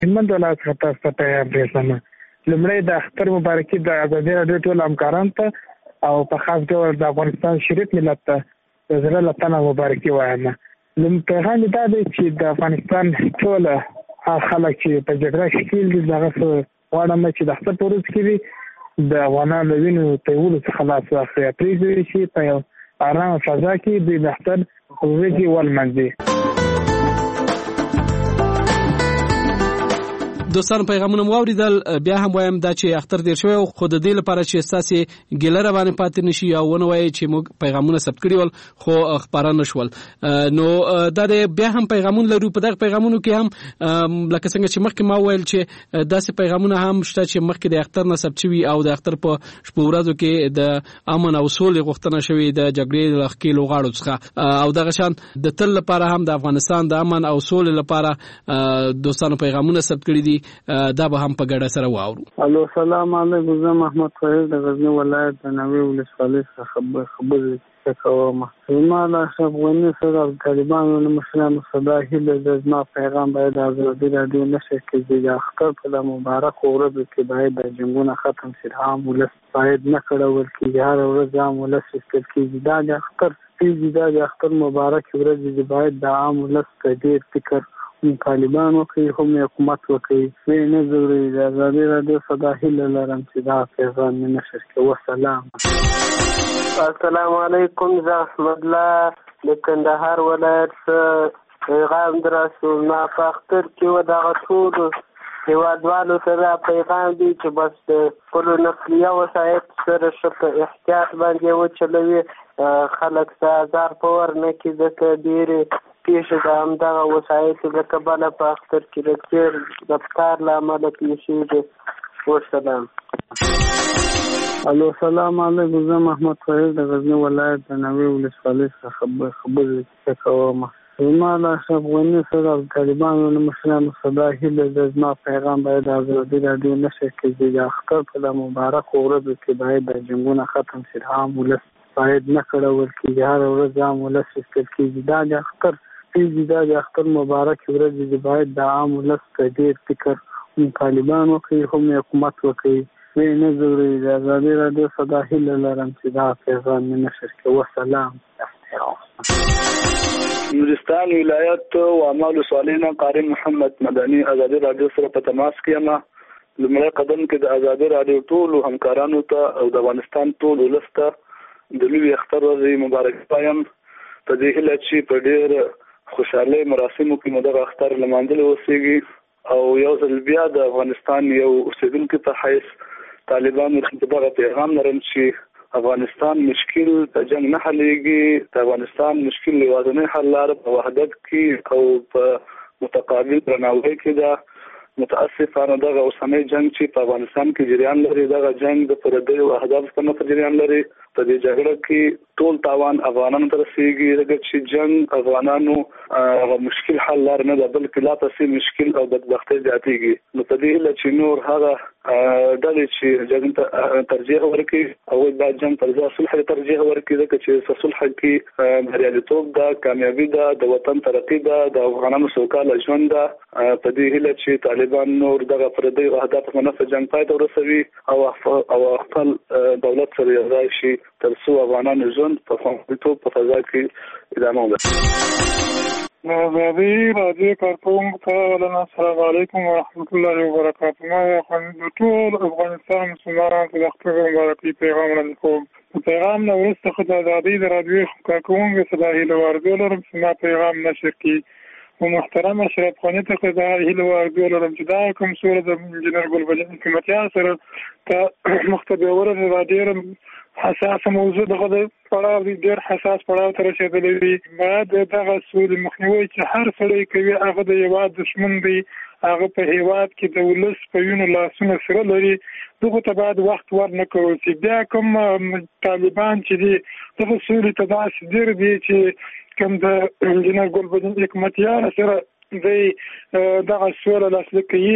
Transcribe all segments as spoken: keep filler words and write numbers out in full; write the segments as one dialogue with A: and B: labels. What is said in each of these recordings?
A: هلمند ولایت څخه تاسو ته پیغام رسوم. لومړی د اختر مبارکي د ازادي راډیو ټولو همکارانو ته او په خاص ډول د افغانستان شریف ملت ته د زړه له تنه مبارکي وایم. لومړی پیغام دا دی چې د افغانستان ټول خلک چې په جګړه ښکېل دي دغه څه غواړم چې د اختر په ورځ کې وي د افغانانو له وینو تویولو څخه لاس واخلي، پرېږدي چې په یو ارامه فضا کې دوی د اختر ورځې ولمانځي.
B: دوستان پیغامونه مو اوریدل. بیا هم وایم دا چې اختر تیر شوی خو د دې لپاره چې ستاسو ګیله را باندې پاتې نشي او ونه وایي چې موږ پیغامونه ثبت کړي ول خو خبره نشول، نو دا بیا هم پیغامونه لرو. په دغه پیغامونو کې هم لکه څنګه چې مخکې ما ویل چې داسې پیغامونه هم شته چې مخکې د اختر نه ثبت شوي او د اختر په شپو ورځو کې د امن او سولې غوښتنه شوې د جګړې له ښکېلو غاړو څخه، او دغه شان د تل لپاره هم د افغانستان د امن او سولې لپاره دوستانو پیغامونه ثبت کړي دي. دا به هم په ګډه سره واورو.
C: الو سلام علیکم، زه محمد فیض د غزنی ولایت د نوې ولسوالۍ څخه خبرې کوم. زما د اشرف غني سره د طالبانو له مشرانو صدا هیله ده زما پیغام باید د ازادي راډیو نشر کې د اختر په مبارک ورځ کې باید د جنګونو ختم شي، عام ولس باید نه کړول کېږي، هر ورځ عام ولس استل کېږي. دا د اختر کېږي دا د اختر مبارک ورځ دی، باید د عام ولس په ډېر فکر طالبان وکړي هم حکومت وکړي. وی نه ضروري د ازادي راډیو صدا هیله لرم چې دا پیغام مې نشر کړي. وسلام.
D: السلام علیکم، زه احمد الله د کندهار ولایت څخه پیغام درسوم. ما په اختر کې و دغه ټولو هېوادوالو سره پیغام دی چې بس د خپلو نقلیه وسایطو سره ښه په احتیاط باندې وچلوي، خلک څه ازار په ور نه کړي، ځکه ډېرې پیښې د همدغه وسایطو له کبله په اختر کې د تېر رفتار له امله پیښېږي. وسلام.
C: الو سلام علیکم، زه محمد فیض د غزنی ولایت د نوې ولسوالۍ څخه خبرې کوم. زما د اشرف غني سره د طالبانو له مشرانو صدا هیله ده زما پیغام باید د ازادي راډیو نشر کې د اختر په مبارک ورځ کې باید د جنګونو ختم شي، عام ولس باید نه کړول کېږي، هر ورځ عام ولس استل کېږي. دا د اختر کېږي دا د اختر مبارک ورځ دی، باید د عام ولس په ډېر فکر هم طالبان وکړي هم حکومت وکړي. وی نه ضروري د ازادي راډیو صدا هیله لرم چې دا پیغام مې نشر کړي. وسلام.
E: نورستان ولایت و اعمال ولسوالینا قاری محمد مدني ازادي راډیو سره په تماس کې یم. لومړی قدم کې د ازادي راډیو ټولو همکارانو ته او د افغانستان ټول ولس ته د لوی اختر ورځې مبارک وایم. په دې هیله چې په ډېر خوشحالۍ مراسمو کې مو دغه اختر لمانځلی اوسېږي او یو ځل بیا د افغانستان یو اوسېدونکي په حیث طالبانو ته دغه پیغام لرم چې افغانستان مشکل په جنگ نه حلېږي، د افغانستان مشکل یوازینی حل لاره په وحدت کې او په متقابل درناوي کې ده. متاسفانه دغه اوسنی جنگ چې په افغانستان کې جریان لري دغه جنگ د پردیو اهدافو په مخ جریان لري. په دې جګړه کې ټول تاوان افغانانو ته رسېږي، ځکه چې جنگ افغانانو هغه مشکل حل لاره نه ده بلکې لا پسې مشکل او بدبختۍ زیاتېږي. نو په دې هیله چې نور هغه ډلې چې جنګ ته ترجیح ورکړي هغوی باید جنګ پر ځای صلح ته ترجیح ورکړي، ځکه چې په صلح کې بریالیتوب ده، کامیابي ده، د وطن ترقي ده، د افغانانو سوکاله ژوند ده. په دې هیله چې طالبان نور دغه پردیو اهدافو په نفع جنګ پای ته ورسوي او خپل دولت سره یو ځای شي تر څو افغانانو ژوند په خوندیتوب په فضا کې ادامه وکړي.
F: ازادي راډیو کارکونکو ته ولنه السلام علیکم ورحمت الله وبرکاته. ما د ټول افغانستان مسلمانانو ته د اختر مبارکي پیغام وړاندې کوم. په پیغام نه وروسته خو د ازادي راډیو کارکونکو ته د هیله وارجو لرم چې ما پیغام نشر کړي. و محترم اشرف غني ته د هیله وارجو لرم چې دا کوم سوره د انجینر ګلبدین حکومتیان سره ته مختبه ورته د ډېر حساسه موضوع دغه د پړاو دی، ډېر حساس پړاو ته رسېدلی وي. باید دغه سولې مخنیوی چې هر سړی کوي هغه د هېواد دښمن دی، هغه په هېواد کې د ولس په وینو لاسونه سره لري، دغو ته باید وخت ور نه کول شي. بیا کوم طالبان چې دي دغه سولې ته داسې ډېر دي چې کوم د انجینر ګلبدین حکومتیان سره دی دغه سوله لاسلیک کوي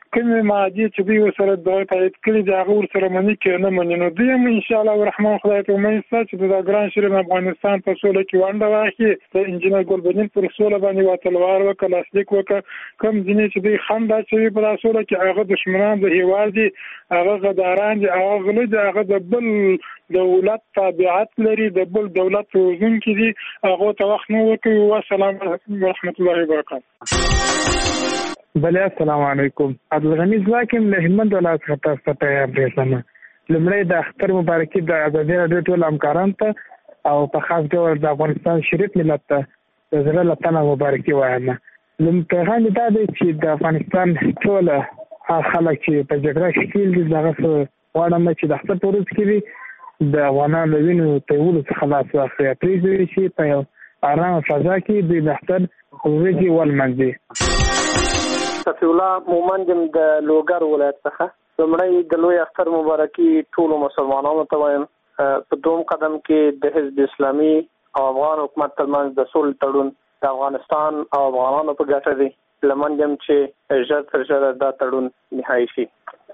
F: کومې مادې چې دوی ورسره دغه تایید کړي دي هغه ورسره مني که نه مني، نو دوی هم انشاءالله الرحمن خدای ته امید شته چې د ګران شریف افغانستان په سوله کې ونډه واخلي. د انجینر ګلبدین پر سوله باندې یوه تلوار وکړه، لاسلیک وکړه. کوم ځینې چې دوی خنډ اچوي په دا سوله کې هغه دښمنان د هېواد دي، هغه غداران دي، هغه غله دي، هغه د بل دولت تابعیت لري، د بل دولت روزونکي دي، هغو ته وخت نه ورکوي. والسلام علیکم ورحمة الله وبرکاته.
A: بله السلام علیکم. عبدالغني ځواکم له هلمند ولایت څخه تاسو ته پیغام رسوم. لومړی د اختر مبارکي د ازادي راډیو ټولو همکارانو ته او په خاص ډول د افغانستان شریف ملت ته د زړه له تنه مبارکي وایم. لومړی پیغام دا دی چې د افغانستان ټول خلک چې په جګړه کې ښکېل دي دغه څه غواړم چې د اختر په ورځ کې وي د افغانانو له وینو تویولو څخه لاس واخلي، پرېږدي چې په یو ارامه فضا کې دوی د اختر ورځې ولمانځي.
G: صفی الله مومند د لوګر ولایت څخه. لومړی د لوی اختر مبارکي ټولو مسلمانانو ته وایم. په دوم قدم کې د حزب اسلامي او افغان حکومت ترمنځ د صلح تړون د افغانستان او افغانانو په ګټه دی. لمنځم چې ژر تر ژره دا تړون نهایي شي.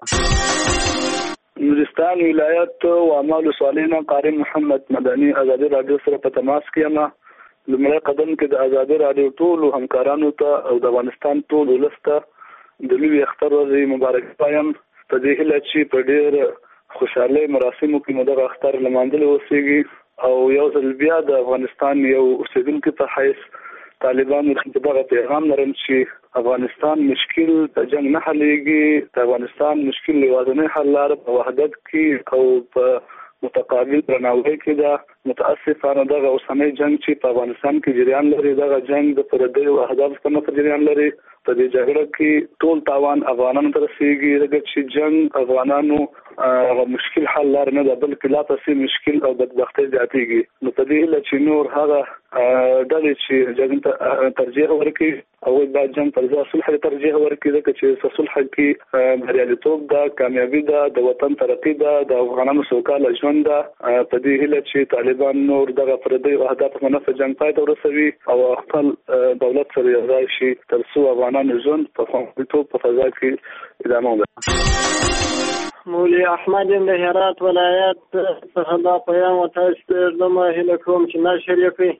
E: نورستان ولایت او اعمال صالحین قاری محمد مدني ازادي رادیو سره په تماس کې یم. لومړی قدم کې د ازادي رادیو ټولو همکارانو ته او د افغانستان ټول ولس ته د لوی اختر ورځې مبارکي وایم. په دې هیله چې په ډېر خوشحالۍ مراسمو کې مو دغه اختر لمانځلی اوسېږي او یو ځل بیا د افغانستان یو اوسېدونکي په حیث طالبانو ته دغه پیغام لرم چې افغانستان مشکل د جنګ نه حلېږي. د افغانستان مشکل یوازینی حل لاره په وحدت کې او په متقابل درناوی کې ده. متاسفانه دغه اوسنی جنگ چې په افغانستان کې جریان لري دغه جنگ د پردیو اهدافو په مخ جریان لري. په دې جګړه کې ټول تاوان افغانانو ته رسېږي. ځکه چې جنگ افغانانو هغه مشکل حل لار نه ده بلکې لا پسې مشکل او بدبختۍ زیاتېږي. نو په دې هیله چې نور هغه ډلې چې جنګ ته ترجیح ورکوي هغوی باید جنګ پر ځای صلح ته ترجیح ورکړي. ځکه چې په صلح کې بریالیتوب ده، کامیابي ده، د وطن ترقي ده، د افغانانو سوکاله ژوند ده. په دې هیله چې طالبان نور دغه پردیو اهدافو په منفعه جنګ پای ته ورسوي او خپل دولت سره یوځای شي تر څو افغانانو ژوند په خوندیتوب په فضا کې ادامه وکړي.
G: مولوي احمد د هرات ولایت څخه دا پیغام تاسو ته د هیله کوم چې نشر یې کړئ.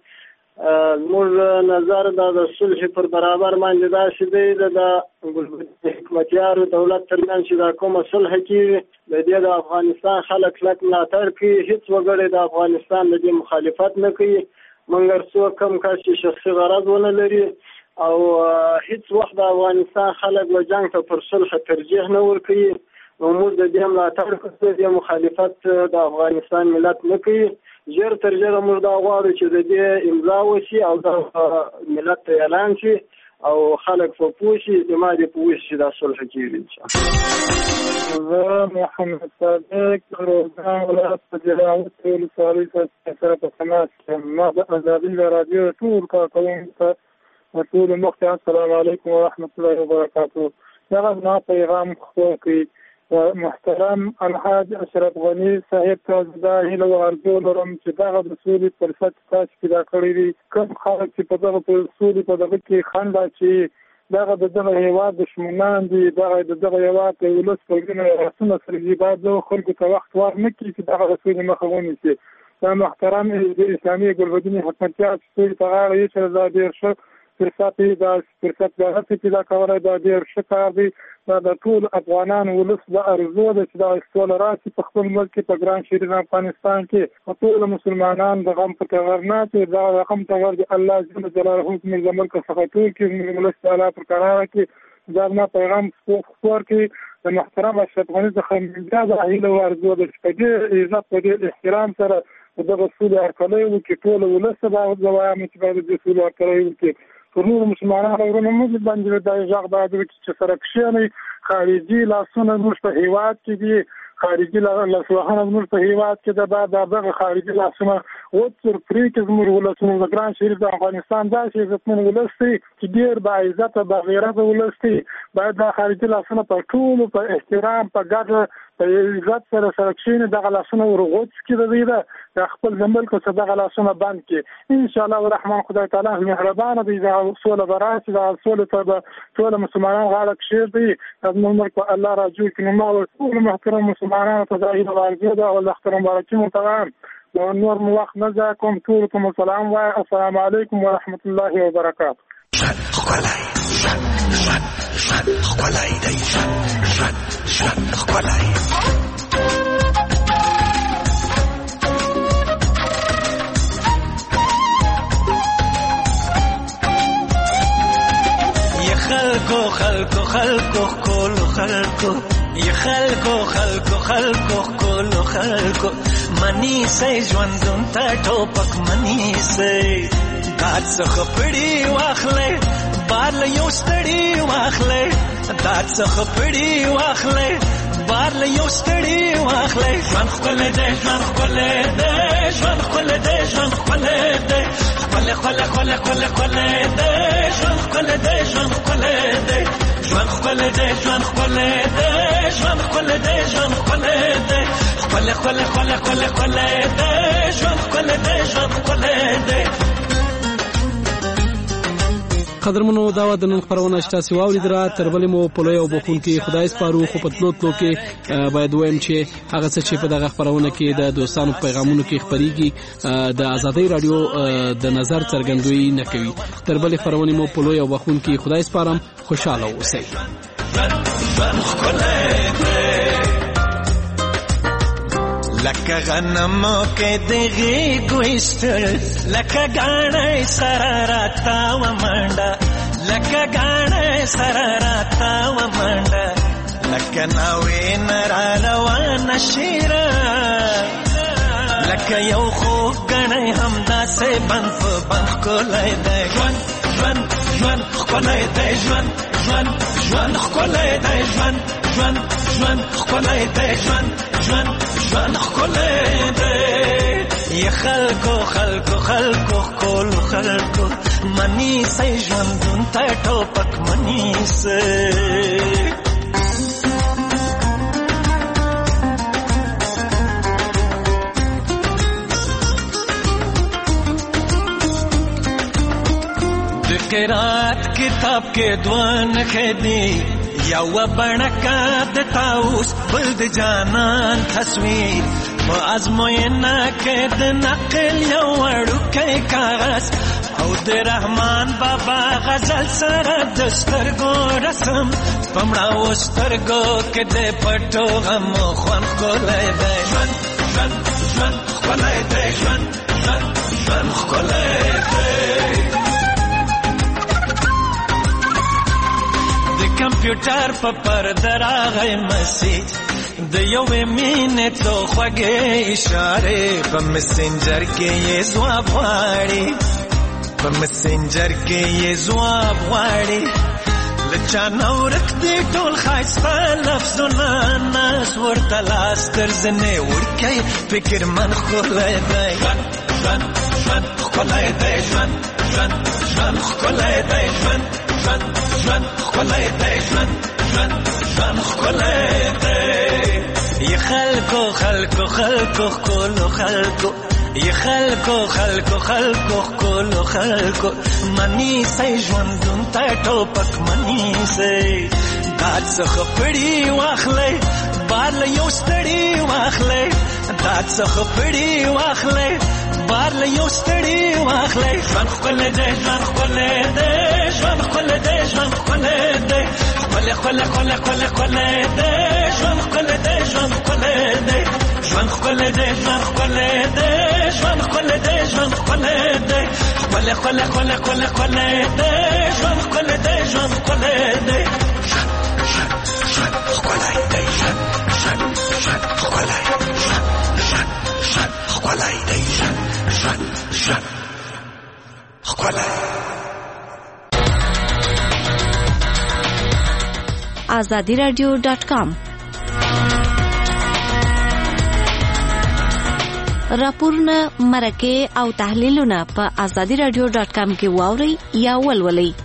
G: موږ نظر د صلح پر برابر باندې دا شې د حکومتیارو دولت ترمنځ چې دا کومه صلح کېږي د دې د افغانستان خلک کلک ملاتړ کوي. هېڅ وګړی د افغانستان د دې مخالفت نه کوي مګر څوک کم کس چې شخصي غرض ونه لري او هېڅ وخت د افغانستان خلک و جنګ ته پر صلح ترجیح نه ورکوي. نو موږ د دې ملاتړ کوو، د دې مخالفت د افغانستان ملت نه کوي. ژر تر ژره موږ دا غواړو چې د دې امضا وشي او د ملت ته اعلان شي او خلک په پوه شي، اعتماد یې په وشي چې دا صلح کېږي.
F: زه محمد صادق روزګان ولایت په جلاوط ولسوالۍ سره په تماس کې یم. ما د ازادي راډیو ټول کارکوونکو ته ټولو مخکې السلام علیکم ورحمة الله وبرکاته. دغه زما پیغام خپور کړي. محترم الحاج اشرف غني صاحب ته دا هیله او ارزو لرم چې دغه د سولې فرصت تاسو پیدا کړی دی. کوم خلک چې په دغه سولې په دغه کې خنډ اچوي دغه د دغه هېواد دښمنان دي، دغه د دغه هېواد د ولس په وینه رسونه سره دي، باید دغه خلکو ته وخت ور نه کړي چې دغه د سولې مخه ونیسي. دا محترم د اسلامي ګلبدین حکمتیار چې سولې ته غاړه ایښې دا ډېر ښه فرصت دی. دا فرصت د هڅې پیدا کولی دا ډېر ښه کار دی. دا د ټول افغانان ولس د ارزو ده چې دا سوله راشي په خپل ملک کې په ګران شریف افغانستان کې. په ټولو مسلمانان د غم په ټغر نه چې دا د غم ټغر د الله جل جلاله زموږ د ملک څخه ټول کړي زموږ ملک تعالی پر قراره کړي. دا زما پیغام خپور کړي. د محترم اشرف غني څخه بیا د هیله او ارزو ده چې په ډېر عزت په ډېر احترام سره دغه سولې هرکلی وکړي. ټول ولس ته دا وایم چې باید د سولې هرکلی وکړي. پر نورو مسلمانانو ورونه موږ باندې دا غږ باید وکړي چې سره کښېنئ. خارجي لاسونه زموږ په هېواد کې دي، خارجي لاسوهنه زموږ په هېواد کې ده. باید دغه خارجي لاسونه وڅر پرې کړي. زموږ ولسونه د ګران شریف د افغانستان داسې عزتمن ولس دی چې ډېر باعزته باغیرته ولس دی. باید دا خارجي لاسونه په ټولو په احترام په ګډه په عزت سره سره کښېني دغه لاسونه ورغوڅ کړي د دوی د خپل زمبل کو څخه دغه لاسونه بند کړي ان شاء الله الرحمن خدای تعالی مهربانه دی دا سوله براسي دا سوله ته به ټول مسلمانان غاړه کښېږدي د نور کو الله را جوړ کړي نو ټول محترم مسلمانانو ته د عید مبارکي دا او اختر مبارکي متوان نور مو وخت نه ځه کوم ټول ته سلام وای السلام علیکم ورحمت الله وبرکاته
H: خلای شن شن خلای دی شن شن شن خلای
I: یا خلکو خلکو خلکو کولو خلکو یا خلکو خلکو خلکو کولو خلکو منی سي ژوندون ته ټوپک منی سي دات څخه پړی واخلې بار له یو ستړي واخلې دات څخه پړی واخلې بار له یو ستړي واخلې ژوند خپل دې ژوند خپل دې ژوند خپل دې ژوند خپل دې خپل خپل خپل خپل خپل دې ژوند خپل دې ژوند خپل دې ژوند خپل دې ژوند خپل دې ژوند خپل دې ژوند خپل دې خپل خپل خپل خپل خپل دې ژوند خپل دې ژوند خپل دې
B: قدرمنو دا و د نن خبرونه چې تاسو واوریدله تر بلې مو په لوی او بخون کې خدای سپارو خو په تلو تلو کې باید وایم چې هغه څه چې په دغه خبرونه کې د دوستانو پیغامونو کې خبريږي د ازادي رادیو د نظر څرګندوي نه کوي تر بلې خبرونه مو په لوی او بخون کې خدای سپارم خوشاله اوسئ
I: لکه غنمو کې دغه ګويستر لکه غاڼې سره راتا و منډه لکه غاڼې سره راتا و منډه لکه ناوې نار روان شیرا لکه یو خو غاڼې همدا سه بند په بند کولای دی ژوند ژوند ژوند کولای دی ژوند ژوند ژوند کولای دی ژوند ژوند ژوند کولای دی ژوند ژوند ژوند کولای دی یا خلکو خلکو خلکو کول خلکو منی سي ژوندون ته ټوپک منی سي قرات کتاب کې دوان خدي یو بڼکا د تاوس بل د جانان تصویر په ازموینه کې د نقل یو وړوکی کاغذ او د رحمان بابا غزل سره د سترګو رسم پمړه و سترګو کې د پټو غم خوان کولای دی ژوند ژوند ژوند کولای دی ژوند ژوند ژوند کولای دی کمپیوټر په پرده راغی مسیج د یوې مینې څو خوږې اشارې په مسنجر کې یې ځواب غواړي په مسنجر کې یې ځواب غواړي له چا نه ورک دي ټول ښایسته لفظونه ناس ورته لاس تر زنې وړکی فکر من ښکلی دی ژوند ژوند ژوند ښکلی دی ژوند ژوند ژوند ښکلی دی ژوند ژوند ژوند ښکلی دی ژوند ژوند ژوند ښکلی دی یا خلکو خلکو خلکو ښکلو خلکو یا خلکو خلکو خلکو ښکلو خلکو منی سي ژوندون ته ټوپک منی سي داد څخه پړی واخلې بار له یو ستړي واخلې داد څخه پړی واخلې بار له یو ستړي واخلې ژوند ښکلی دی ژوند ښکلی دی ژوند ښکلی دی ژوند ښکلی دی ښکلی ښکلی ښکلی ښکلی ښکلی دی ژوند ښکلی دی ژوند ښکلی دی ژوند ښکلی دی ژوند ښکلی دی ژوند ښکلی دی ژوند ښکلی دی ښکلی ښکلی ښکلی ښکلی ښکلی دی ژوند ښکلی دی ژوند ښکلی دی ژوند ښکلی دی ژوند ژوند ژوند ښکلی ژوند ژوند ښکلی دی ژوند ژوند ژوند ښکلی
J: آزادی رادیو ډاٹ کام راپورونه مرکه او تحلیلونه په آزادی رادیو ډاٹ کام کې واوري یا ولولئ